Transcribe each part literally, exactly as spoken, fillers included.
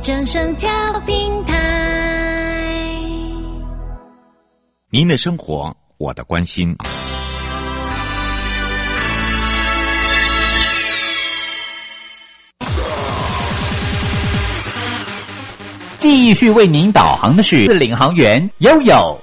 正声调平台。 您的生活，我的关心。 继续为您导航的是领航员悠悠。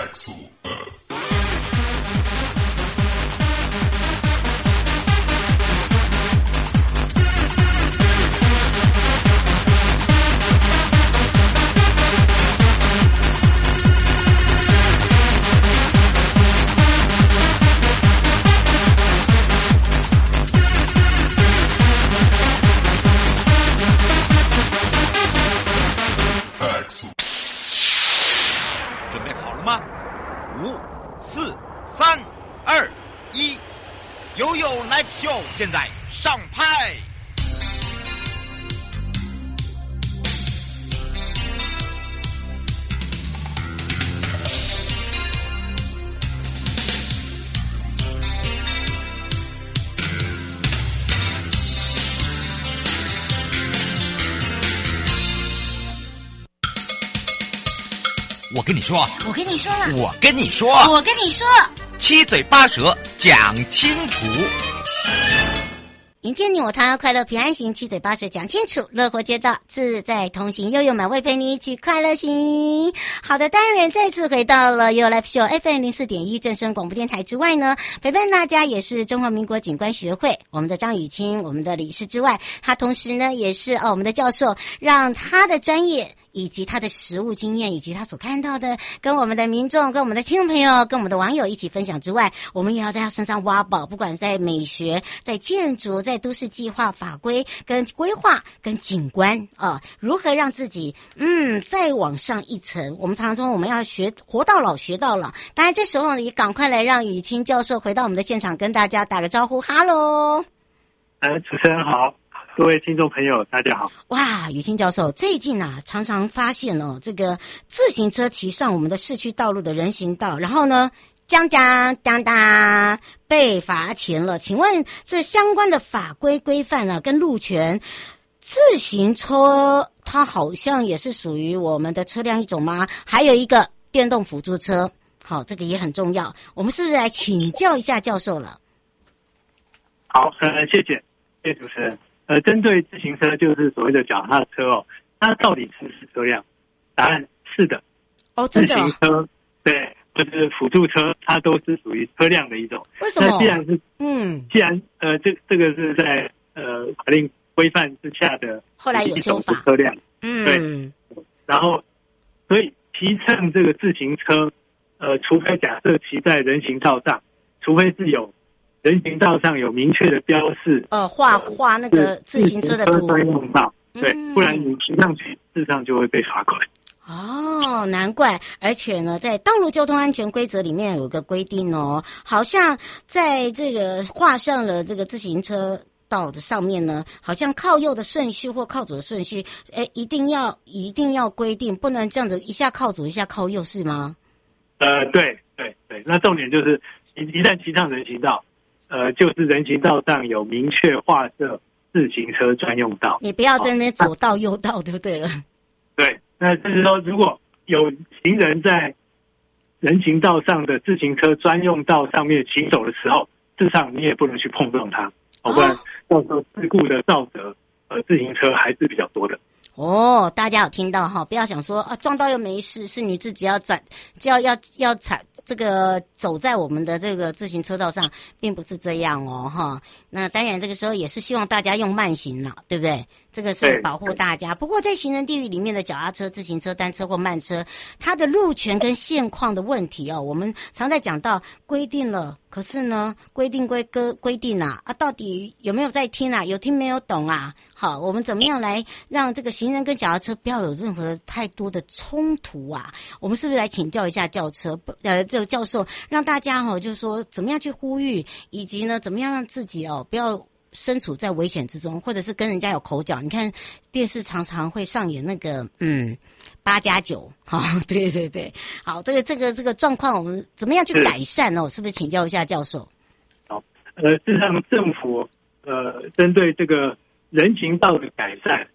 现在上拍。我跟你说， 我跟你说了， 我跟你说， 我跟你说， 七嘴八舌讲清楚。 迎接你我他，快乐平安行，七嘴八舌讲清楚，乐活街道自在同行，悠悠满会陪你一起快乐行。好的，当然再次回到了悠悠 Live Show F M 零四点一正声广播电台之外呢，陪伴大家也是中华民国警官学会我们的张雨清，我们的理事之外，他同时呢也是哦我们的教授，让他的专业以及他的实务经验，以及他所看到的，跟我们的民众、跟我们的听众朋友、跟我们的网友一起分享之外，我们也要在他身上挖宝，不管在美学、在建筑、在都市计划、法规、跟规划、跟景观啊、呃，如何让自己嗯再往上一层？我们常常说我们要学活到老学到老，当然这时候呢也赶快来让雨清教授回到我们的现场，跟大家打个招呼，哈喽！ 呃，主持人好。各位听众朋友大家好。 哇，雨清教授最近啊常常发现哦，这个自行车骑上我们的市区道路的人行道，然后呢将将当当被罚钱了。请问这相关的法规规范啊跟路权，自行车它好像也是属于我们的车辆一种吗？还有一个电动辅助车，好，这个也很重要，我们是不是来请教一下教授了？ 好，呃，谢谢谢谢主持人。呃，针对自行车，就是所谓的脚踏车哦，它到底是不是车辆？答案是的。 哦，真的、哦。 自行车对，就是辅助车，它都是属于车辆的一种。 为什么？ 那既然是嗯， 既然呃，这这个是在呃法令规范之下的， 后来有修法车辆。 嗯， 对。然后，所以骑乘这个自行车，呃，除非假设骑在人行道上，除非是有。人行道上有明确的标示， 呃，画画那个自行车的图， 专用道，对， 嗯、 不然你骑上去，事实上就会被罚款。 哦，难怪！而且呢，在道路交通安全规则里面有个规定哦，好像在这个画上了这个自行车道的上面呢，好像靠右的顺序或靠左的顺序，哎，一定要一定要规定，不能这样子一下靠左一下靠右，是吗？ 呃，对对对，那重点就是一一旦骑上人行道。呃，就是人行道上有明确划设自行车专用道， 你不要在那边左道右道，对不对了？ 对，那就是说，如果有行人在人行道上的自行车专用道上面行走的时候，事实上你也不能去碰撞它，哦，不然到时候事故的肇责，呃，自行车还是比较多的。 哦，大家有听到哈？不要想说啊，撞到又没事，是你自己要踩，就要要要踩这个走在我们的这个自行车道上，并不是这样哦，哈。那当然，这个时候也是希望大家用慢行了，对不对？这个是保护大家。不过在行人地域里面的脚踏车、自行车、单车或慢车，它的路权跟现况的问题哦，我们常在讲到规定了，可是呢，规定归规规定啊，啊，到底有没有在听啊？有听没有懂啊？好，我们怎么样来让这个行人跟脚踏车不要有任何太多的冲突啊？我们是不是来请教一下教车呃这个教授，让大家哈、哦，就是说怎么样去呼吁，以及呢怎么样让自己哦不要身处在危险之中，或者是跟人家有口角。你看电视常常会上演那个嗯八加九，好，对对对，好，这个这个这个状况，我们怎么样去改善哦？是不是请教一下教授？ 好，呃，事实上政府呃针对这个人行道的改善，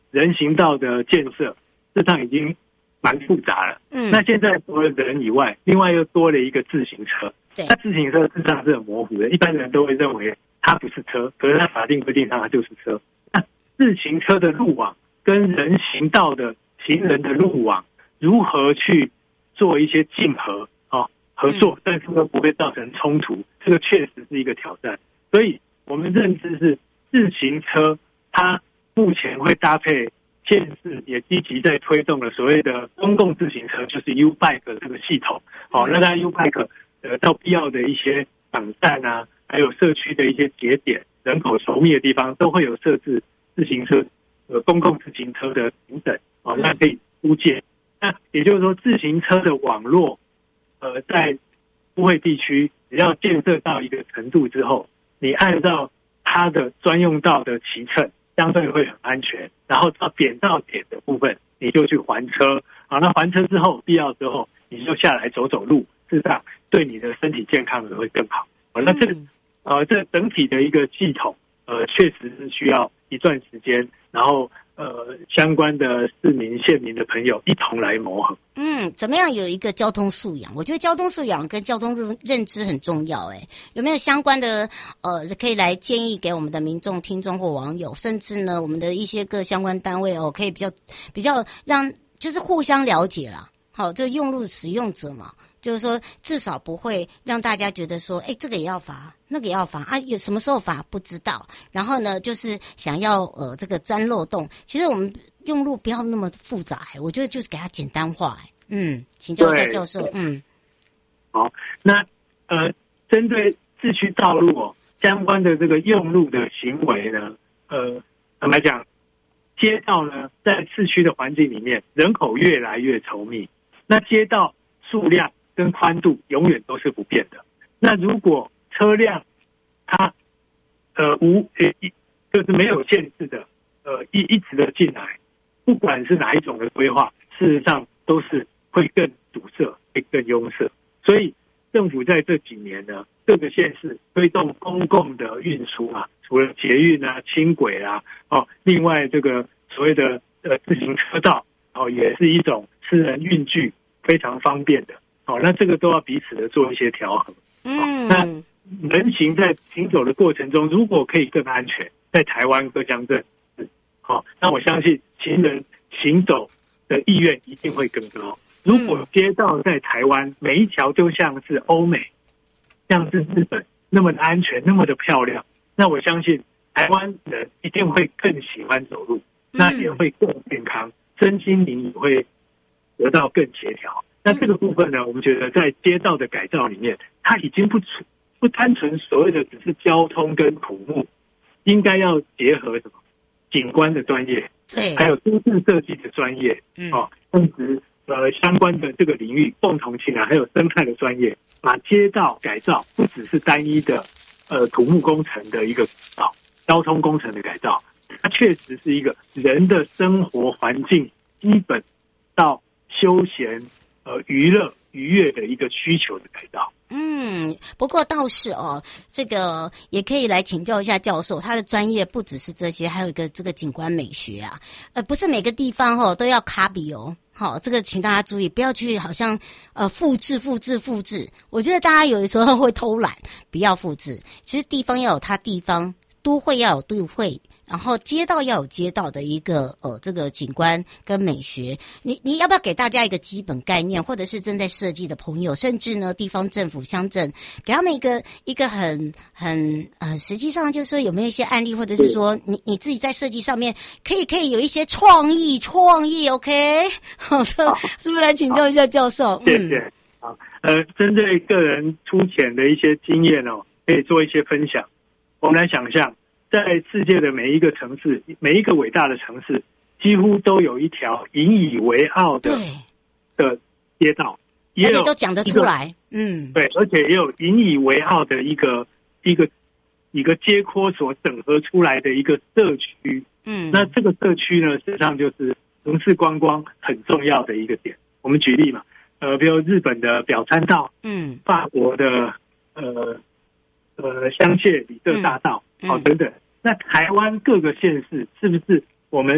人行道的建设，这上已经蛮复杂了。 嗯， 那现在除了人以外，另外又多了一个自行车。 对， 那自行车事实上是很模糊的，一般人都会认为它不是车，可是它法定规定上它就是车。那自行车的路网跟人行道的行人的路网如何去做一些竞合啊、哦、合作，但是又不会造成冲突，这个确实是一个挑战。所以我们认知是自行车它目前会搭配县市也积极在推动了所谓的公共自行车，就是 U-Bike 这个系统。好、哦，那它 U-Bike 呃到必要的一些场站啊，还有社区的一些节点、人口稠密的地方，都会有设置自行车呃公共自行车的停等哦，那可以租借。那也就是说，自行车的网络呃在都会地区只要建设到一个程度之后，你按照它的专用道的骑乘，相对会很安全。然后到点到点的部分，你就去还车。好，那还车之后，必要之后，你就下来走走路，事实上对你的身体健康也会更好。好，那这个呃，这整体的一个系统，呃，确实是需要一段时间，然后呃，相关的市民、县民的朋友一同来磨合。 嗯，怎么样有一个交通素养？我觉得交通素养跟交通认知很重要。哎，有没有相关的呃，可以来建议给我们的民众、听众或网友，甚至呢，我们的一些各相关单位哦，可以比较比较让就是互相了解啦。好，这用路使用者嘛。就是说，至少不会让大家觉得说，哎，这个也要罚，那个也要罚啊，有什么时候罚不知道。然后呢，就是想要呃这个钻漏洞。其实我们用路不要那么复杂，我觉得就是给它简单化。嗯，请教一下教授。嗯， 好，那呃，针对市区道路哦相关的这个用路的行为呢，呃，坦白讲，街道呢在市区的环境里面，人口越来越稠密，那街道数量跟宽度永远都是不变的。那如果车辆它呃无呃就是没有限制的呃一一直的进来，不管是哪一种的规划，事实上都是会更堵塞，会更拥塞。所以政府在这几年呢，各个县市推动公共的运输啊，除了捷运啊、轻轨啊，哦，另外这个所谓的呃自行车道哦，也是一种私人运具非常方便的。好，那这个都要彼此的做一些调和。嗯，那人行在行走的过程中，如果可以更安全，在台湾各乡镇，好，那我相信行人行走的意愿一定会更高。如果街道在台湾每一条都像是欧美，像是日本那么的安全，那么的漂亮，那我相信台湾人一定会更喜欢走路，那也会更健康，身心灵也会得到更协调。那这个部分呢，我们觉得在街道的改造里面，它已经不不单纯所谓的只是交通跟土木，应该要结合什么景观的专业， 对， 还有都市设计的专业，嗯，哦，甚至呃相关的这个领域共同起来，还有生态的专业，把街道改造不只是单一的呃土木工程的一个改造，交通工程的改造，它确实是一个人的生活环境基本到休闲。呃，娱乐愉悦的一个需求的改造。 嗯，不过倒是哦，这个也可以来请教一下教授，他的专业不只是这些，还有一个这个景观美学啊。呃，不是每个地方哦都要卡比哦。好，这个请大家注意，不要去好像呃复制、复制、复制。我觉得大家有的时候会偷懒，不要复制。其实地方要有它地方，都会要有都会。然后街道要有街道的一个呃这个景观跟美学，你你要不要给大家一个基本概念，或者是正在设计的朋友，甚至呢地方政府乡镇，给他们一个一个很很呃实际上就是说有没有一些案例，或者是说你你自己在设计上面可以可以有一些创意创意 ，OK？ 好，这是不是来请教一下教授？ 谢谢。好，呃，针对个人粗浅的一些经验哦，可以做一些分享。我们来想象。在世界的每一个城市，每一个伟大的城市，几乎都有一条引以为傲的的街道， 而且都讲得出来。嗯， 对，而且也有引以为傲的一个一个一个街廓所整合出来的一个社区。嗯，那这个社区呢，实际上就是城市观光很重要的一个点。我们举例嘛，呃，比如日本的表参道，嗯，法国的呃呃香榭里舍大道。好、嗯哦，等等。那台湾各个县市是不是我们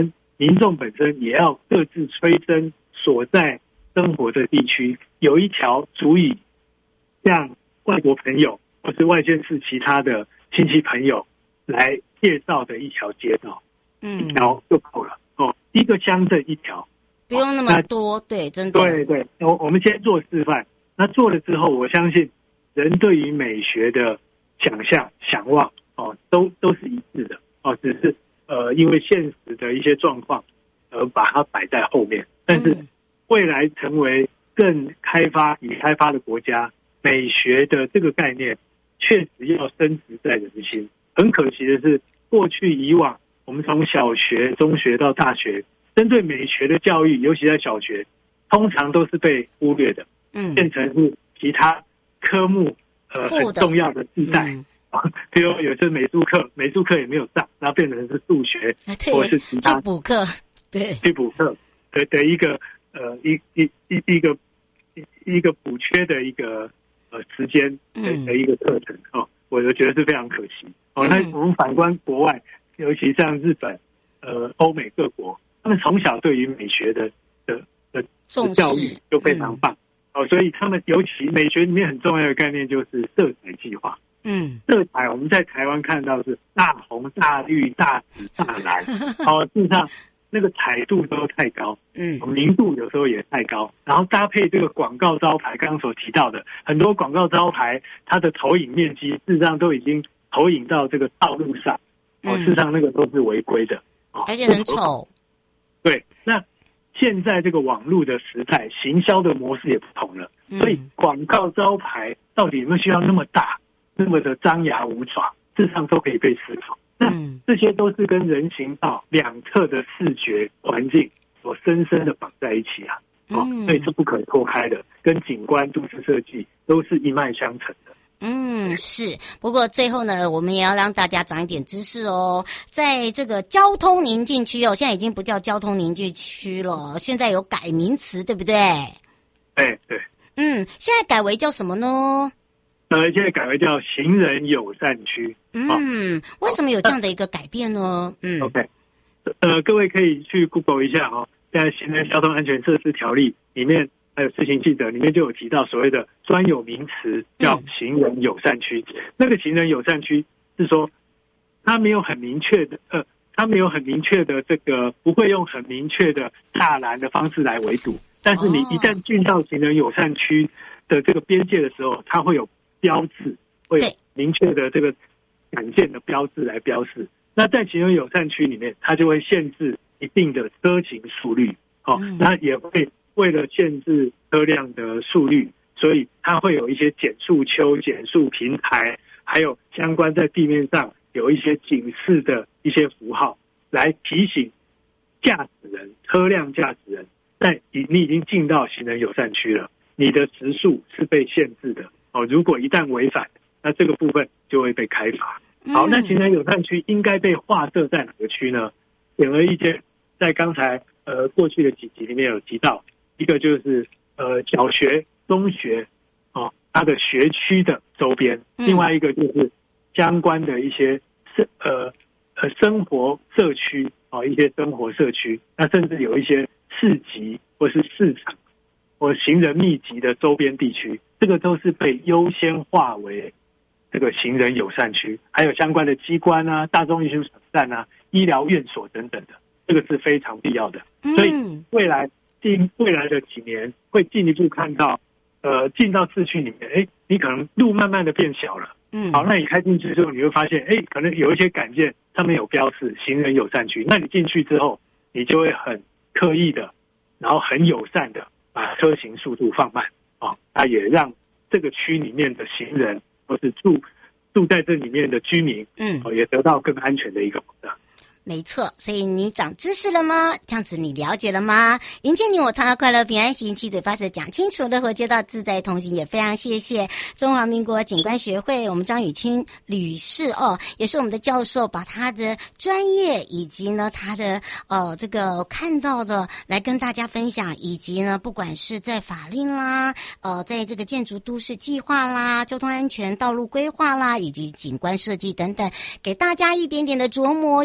民众本身也要各自催生所在生活的地区有一条足以向外国朋友或是外县市其他的亲戚朋友来介绍的一条街道， 嗯， 一条就够了哦，一个乡镇一条， 不用那么多，对，真的， 对对，我我们先做示范，那做了之后，我相信人对于美学的想象、想望哦，都都是一致的哦，只是呃，因为现实的一些状况而把它摆在后面，但是未来成为更开发、已开发的国家，美学的这个概念确实要深植在人心。很可惜的是，过去以往我们从小学、中学到大学，针对美学的教育，尤其在小学，通常都是被忽略的， 嗯， 变成是其他科目呃很重要的地带。嗯比如有些美术课，美术课也没有上，然后变成是数学，或者是其他去补课，对， 去补课的的一个呃一一一一个一一个补缺的一个呃时间的的一个课程哦，我觉得是非常可惜哦。那我们反观国外，尤其像日本、呃欧美各国，他们从小对于美学的的的教育就非常棒、嗯、哦，所以他们尤其美学里面很重要的概念就是色彩计划。 嗯， 色彩我们在台湾看到是大红、大绿、大紫、大蓝，哦，事实上那个彩度都太高，嗯，明度有时候也太高，然后搭配这个广告招牌，刚刚所提到的很多广告招牌，它的投影面积事实上都已经投影到这个道路上，哦，事实上那个都是违规的， 哦，而且很丑。 对，那现在这个网络的时代，行销的模式也不同了，所以广告招牌到底有没有需要那么大？那么的张牙舞爪，事实上都可以被思考。那这些都是跟人行道两侧的视觉环境所深深的绑在一起啊，哦，所以是不可脱开的，跟景观都市设计都是一脉相承的。 嗯，是。不过最后呢，我们也要让大家长一点知识哦。在这个交通宁静区哦，现在已经不叫交通宁静区了，现在有改名词，对不对？ 哎，对。 嗯，现在改为叫什么呢？ 呃，现在改为叫行人友善区。 嗯，为什么有这样的一个改变呢？嗯 ，OK， 呃，各位可以去 Google 一下哦，在行人交通安全设施条例里面，还有施行记则里面就有提到所谓的专有名词叫行人友善区。嗯、那个行人友善区是说，它没有很明确的，呃，它没有很明确的这个，不会用很明确的栅栏的方式来围堵，但是你一旦进到行人友善区的这个边界的时候，它会有标志，会有明确的这个杆件的标志来标示。那在行人友善区里面，它就会限制一定的车行速率，哦，那也会为了限制车辆的速率，所以它会有一些减速丘、减速平台，还有相关在地面上有一些警示的一些符号，来提醒驾驶人、车辆驾驶人，在你你已经进到行人友善区了，你的时速是被限制的。哦，如果一旦违反，那这个部分就会被开罚。好，那行人友善区应该被划设在哪个区呢？显而易见，在刚才呃过去的几集里面有提到，一个就是呃小学、中学哦，它的学区的周边；另外一个就是相关的一些生呃呃生活社区哦，一些生活社区，那甚至有一些市集或是市场或行人密集的周边地区。这个都是被优先化为这个行人友善区，还有相关的机关啊、大众运输站啊、医疗院所等等的，这个是非常必要的。所以未来进未来的几年会进一步看到，呃，进到市区里面，哎，你可能路慢慢的变小了，嗯，好，那你开进去之后，你会发现，哎，可能有一些杆件上面有标示行人友善区，那你进去之后，你就会很刻意的，然后很友善的把车行速度放慢。哦，它也让这个区里面的行人或是住住在这里面的居民，嗯，哦，也得到更安全的一个保障。 没错，所以你长知识了吗？这样子你了解了吗？迎接你我他快乐平安行，七嘴八舌讲清楚，乐活街道自在同行。也非常谢谢中华民国景观学会我们张雨清理事哦，也是我们的教授，把他的专业以及呢他的呃这个看到的来跟大家分享，以及呢不管是在法令啦，呃在这个建筑都市计划啦、交通安全道路规划啦，以及景观设计等等，给大家一点点的琢磨哟。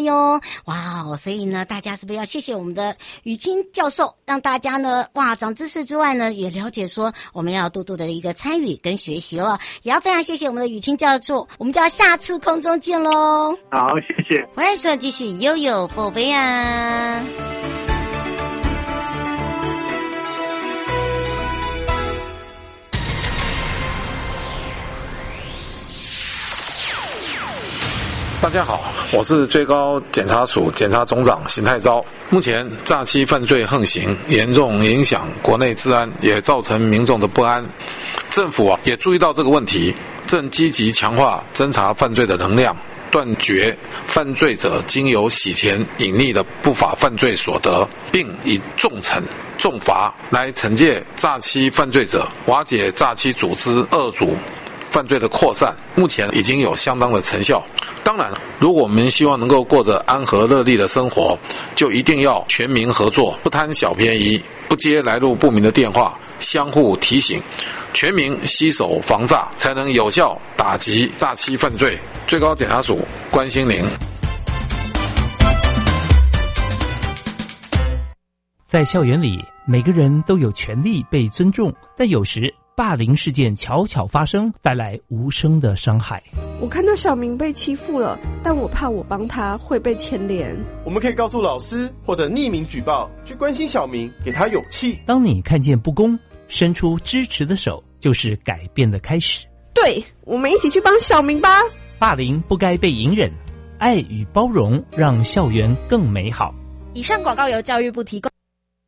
哇哦，所以呢，大家是不是要谢谢我们的雨清教授，让大家呢，哇，长知识之外呢，也了解说我们要多多的一个参与跟学习了。也要非常谢谢我们的雨清教授，我们就要下次空中见喽。 好，谢谢。 欢迎说继续悠悠宝贝啊。 大家好，我是最高检察署检察总长邢泰钊。目前诈欺犯罪横行，严重影响国内治安，也造成民众的不安。政府啊也注意到这个问题，正积极强化侦查犯罪的能量，断绝犯罪者经由洗钱隐匿的不法犯罪所得，并以重惩重罚来惩戒诈欺犯罪者，瓦解诈欺组织恶阻犯罪的扩散，目前已经有相当的成效。当然，如果我们希望能够过着安和乐利的生活，就一定要全民合作，不贪小便宜，不接来路不明的电话，相互提醒，全民携手防诈，才能有效打击诈欺犯罪。最高检察署关心您。 在校园里，每个人都有权利被尊重，但有时霸凌事件悄悄发生，带来无声的伤害。 我看到小明被欺负了，但我怕我帮他会被牵连。 我们可以告诉老师，或者匿名举报，去关心小明，给他勇气。 当你看见不公，伸出支持的手，就是改变的开始。 对，我们一起去帮小明吧。 霸凌不该被隐忍，爱与包容让校园更美好。 以上广告由教育部提供。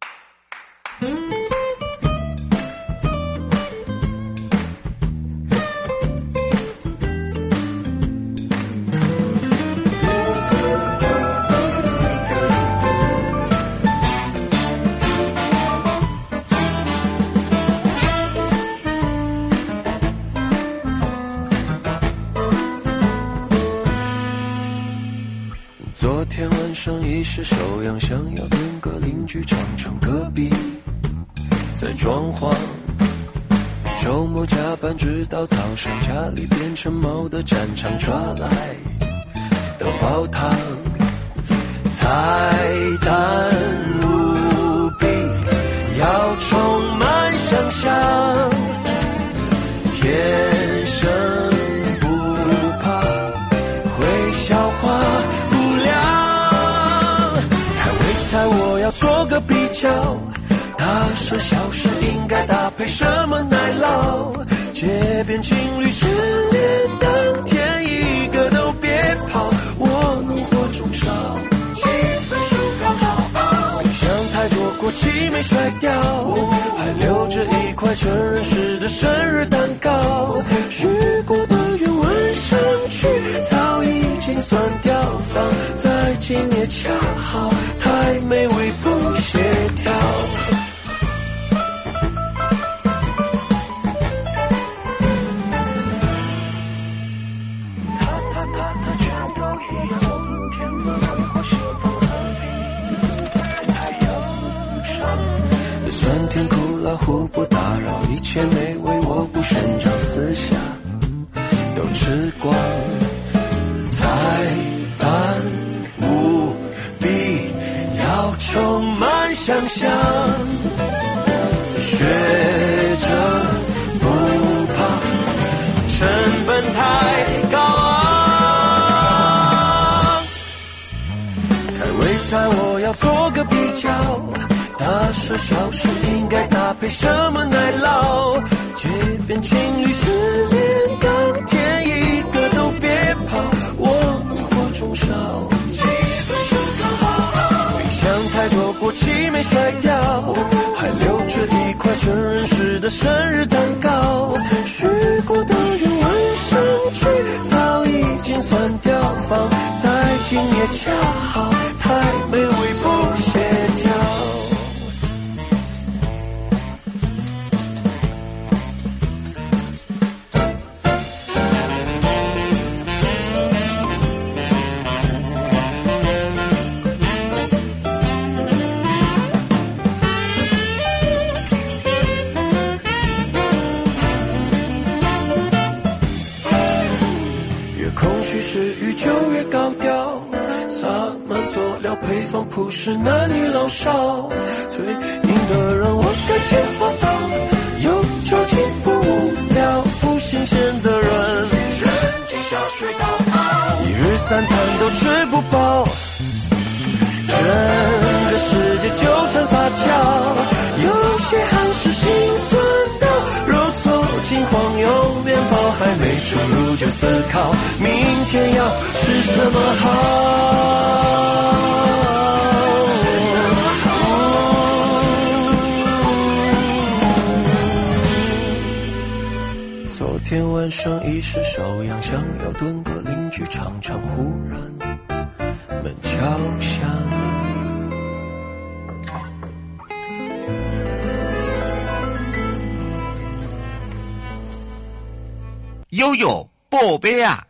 昨天晚上一时手痒，想要跟个邻居唱唱隔壁在装潢，周末加班直到早上，家里变成猫的战场，抓来都煲汤，菜单无比，要充满想象，天生不怕会消化我要做个比较，大事小事应该搭配什么奶酪，街边情侣失恋当天一个都别跑，我怒火中烧，气氛舒刚好，冰箱太多过期没甩掉，还留着一块成人式的生日蛋糕，许过的愿闻上去早已经算掉，放在今夜恰好太美味不协调，酸甜苦辣互不打扰，一切美味我不声张，私下都吃光，菜单无比，要充满想象，学着不怕成本太高昂，开胃菜我要做个比较，大事小事应该搭配什么奶酪，街边情侣失恋当天一个都别跑，我怒火中烧，气氛舒刚好，冰箱太多过期没甩掉，还留着一块成人式的生日蛋糕，许过的愿闻上去早已经算掉，放在今夜恰好太美味不协调，空虚时雨就越高调，洒满昨从普世男女老少，最硬的人我该牵花刀，有酒精不无聊，不新鲜的人扔进下水道，一日三餐都吃不饱，整个世界纠缠发酵，有些还是心酸的，揉错金黄油面包，还没出炉就思考明天要吃什么好。昨天晚上一时手痒，想要蹲个邻居常常，忽然门敲响。 悠悠宝贝啊，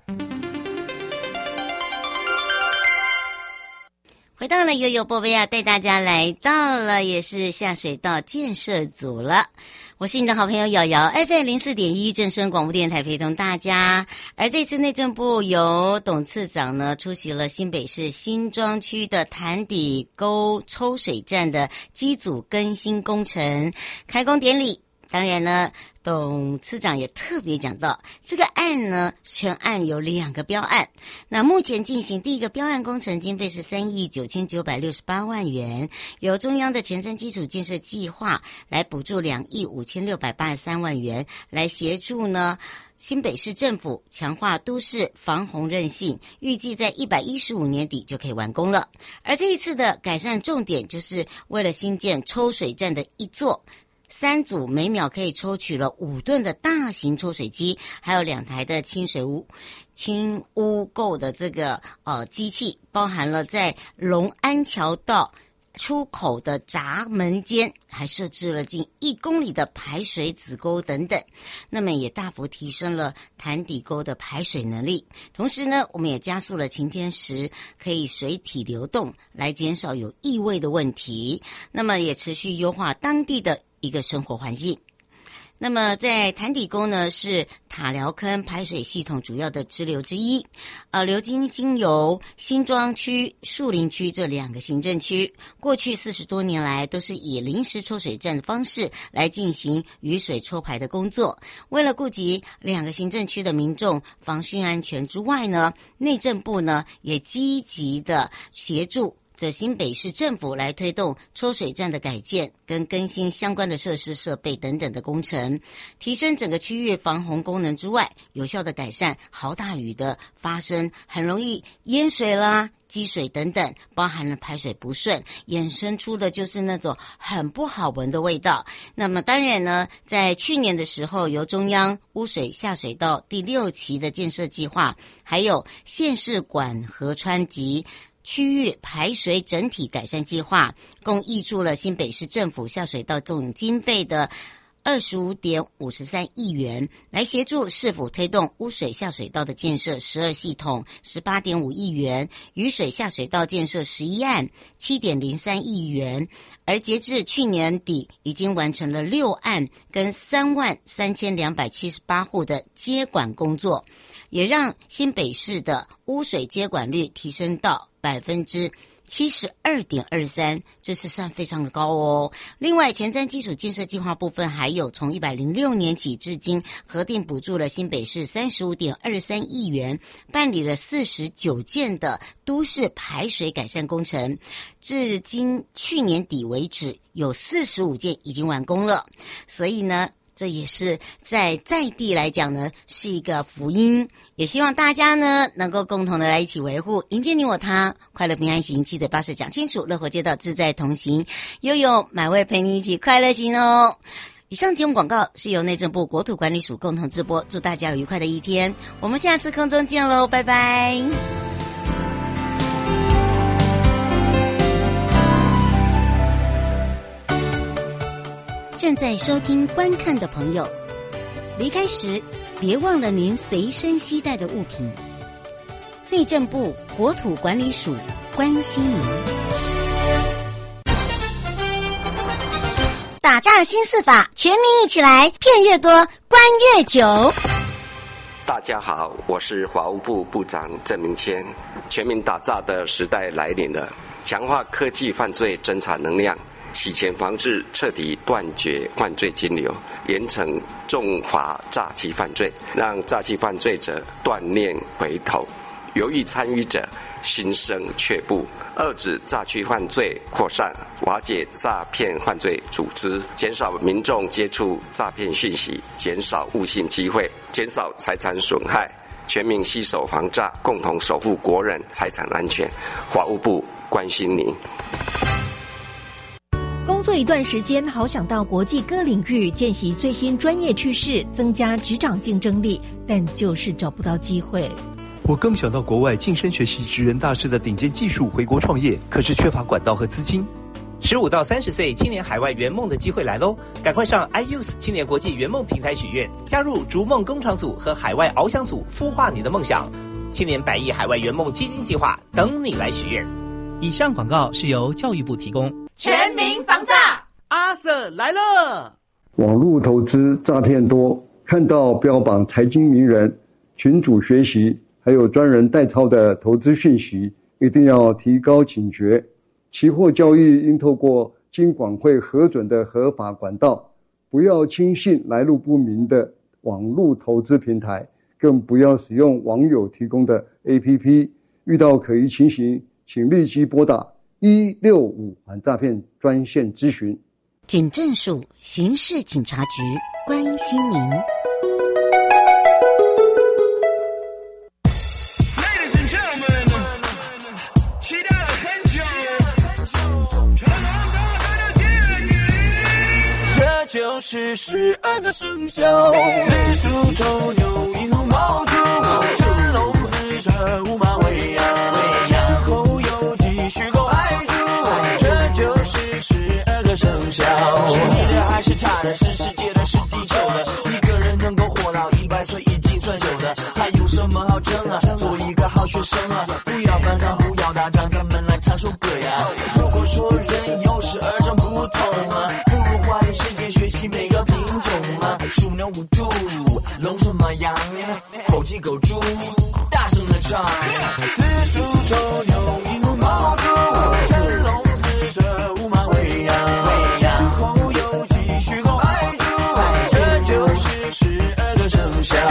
回到了悠悠宝贝啊，带大家来到了也是下水道建设组了。我是你的好朋友瑶瑶 ，F M 零四点一正声广播电台陪同大家。而这次内政部由董次长呢出席了新北市新庄区的潭底沟抽水站的机组更新工程开工典礼。当然呢，董次长也特别讲到，这个案呢，全案有两个标案。那目前进行第一个标案工程经费是三亿九千九百六十八万元，由中央的前瞻基础建设计划来补助两亿五千六百八十三万元，来协助呢新北市政府强化都市防洪韧性，预计在一百一十五年底就可以完工了。而这一次的改善重点就是为了新建抽水站的一座。三组每秒可以抽取了五吨的大型抽水机，还有两台的清水污清污垢的这个呃机器，包含了在龙安桥道出口的闸门间，还设置了近一公里的排水子沟等等，那么也大幅提升了潭底沟的排水能力。同时呢，我们也加速了晴天时可以水体流动，来减少有异味的问题。那么也持续优化当地的一个生活环境。那么在潭底沟呢，是塔寮坑排水系统主要的支流之一，呃，流经经由新庄区、树林区这两个行政区，过去四十多年来都是以临时抽水站的方式来进行雨水抽排的工作。为了顾及两个行政区的民众防汛安全之外呢，内政部呢也积极的协助这新北市政府来推动抽水站的改建跟更新相关的设施设备等等的工程，提升整个区域防洪功能之外，有效的改善豪大雨的发生很容易淹水啦、积水等等，包含了排水不顺，衍生出的就是那种很不好闻的味道。那么当然呢，在去年的时候，由中央污水下水道第六期的建设计划，还有县市管河川及区域排水整体改善计划，共挹注了新北市政府下水道总经费的二十五点五十三亿元，来协助市府推动污水下水道的建设十二系统十八点五亿元，雨水下水道建设十一案七点零三亿元，而截至去年底已经完成了六案跟三万三千两百七十八户的接管工作，也让新北市的污水接管率提升到百分之七十二点二三，这是算非常的高哦。另外，前瞻基础建设计划部分，还有从一百零六年起至今核定补助了新北市三十五点二三亿元，办理了四十九件的都市排水改善工程，至今去年底为止，有四十五件已经完工了。所以呢，这也是在在地来讲呢，是一个福音，也希望大家呢能够共同的来一起维护，迎接你我他，快乐平安行，七嘴八舌讲清楚，乐活街道自在同行，悠悠买位陪你一起快乐行哦。以上节目广告是由内政部国土管理署共同直播，祝大家有愉快的一天，我们下次空中见喽，拜拜。正在收听观看的朋友，离开时别忘了您随身携带的物品。内政部国土管理署关心您。打诈新四法，全民一起来，骗越多，关越久。 大家好，我是法务部部长郑明谦。全民打诈的时代来临了， 强化科技犯罪侦查能量，洗钱防治彻底断绝犯罪金流，严惩重罚诈欺犯罪，让诈欺犯罪者断念回头，犹豫参与者心生却步，遏止诈欺犯罪扩散，瓦解诈骗犯罪组织，减少民众接触诈骗讯息，减少误信机会，减少财产损害，全民携手防诈，共同守护国人财产安全。法务部关心您。 工作一段时间，好想到国际各领域见习最新专业趋势，增加职场竞争力，但就是找不到机会。 我更想到国外晋升学习职人大师的顶尖技术，回国创业，可是缺乏管道和资金。 十五到三十岁青年海外圆梦的机会来喽！赶快上 iYouth 青年国际圆梦平台许愿，加入逐梦工厂组和海外翱翔组，孵化你的梦想。青年百亿海外圆梦基金计划等你来许愿。以上广告是由教育部提供。 全民防诈， 阿 Sir 来了！ 网络投资诈骗多，看到标榜财经名人、群组学习，还有专人代操的投资讯息，一定要提高警觉。期货交易应透过金管会核准的合法管道，不要轻信来路不明的网络投资平台，更不要使用网友提供的 A P P。 遇到可疑情形，请立即拨打一六五反诈骗专线咨询。 警政署刑事警察局关心您。 就是十二个生肖，子鼠丑牛寅虎卯兔，辰龙巳蛇午马未羊，然后有鸡戌狗亥猪，这就是十二个生肖。是你的还是他的？是世界的，是地球的？一个人能够活到一百岁已经算久的，还有什么好争啊？做一个好学生啊，不要反抗，不要打仗，咱们来唱首歌呀。如果说人有十二种不同啊，花点时间学习每个品种啊，鼠牛虎兔龙蛇马羊，狗鸡狗猪，大声的唱。子鼠丑牛寅虎卯兔，辰龙巳蛇午马未羊，然后有鸡戌狗亥猪，这就是十二个生肖。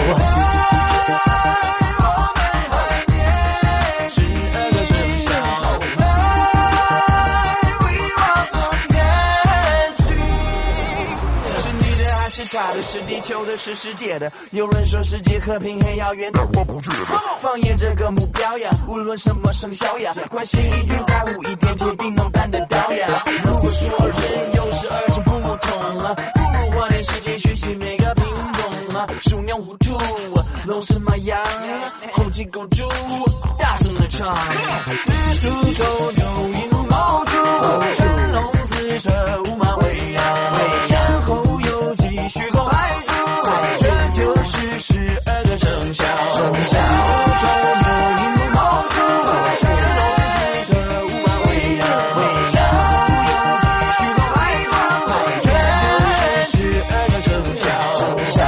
他的是地球的，是世界的。有人说世界和平很遥远，但我不觉得。放眼这个目标呀，无论什么生肖呀，关心一点，在乎一点，铁定能办得到呀。如果说人有十二种不同啊，不如花点时间学习每个品种啊。鼠牛虎兔龙蛇马羊，猴鸡狗猪，大声的唱。子鼠丑牛寅虎卯兔，辰龙巳蛇午马未羊，然后戌狗亥猪，这就是十二个生肖。生肖丑牛寅虎卯兔，辰龙巳蛇午马未羊，然后有鸡戌狗亥猪，这就是十二个生肖。生肖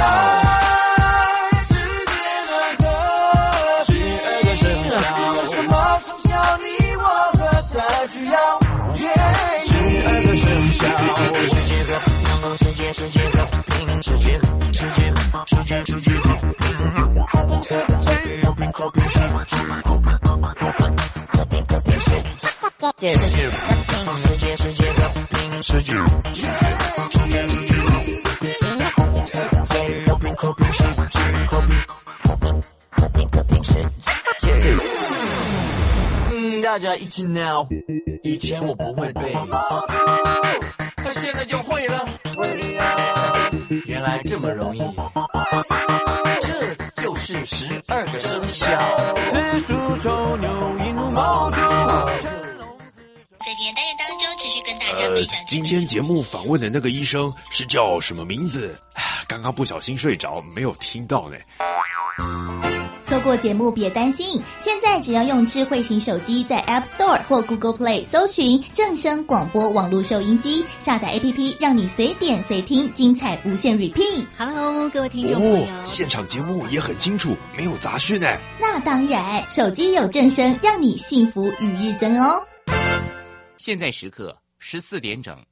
世界的歌，十二个生肖，什么生肖你我和他只要十二个生肖。世界和世界世界和世界世界世界世界和平，和平和平世界，和平和平世界，世界世界世界和平世界，世界世界和平和平世界，和平和平和平和平世界。嗯，大家一起闹。以前我不会背，可现在就会了。原来这么容易，这就是十二个生肖。子鼠丑牛寅虎卯兔。 在今天单元当中，持续跟大家分享、呃。 今天节目访问的那个医生是叫什么名字？刚刚不小心睡着，没有听到呢。 错过节目别担心，现在只要用智慧型手机在 App Store 或 Google Play 搜寻正声广播网络收音机，下载 A P P， 让你随点随听，精彩无限 repeat。Hello， 各位听众朋友， 哦，现场节目也很清楚，没有杂讯呢。 那当然，手机有正声，让你幸福与日增哦。 现在时刻十四点整。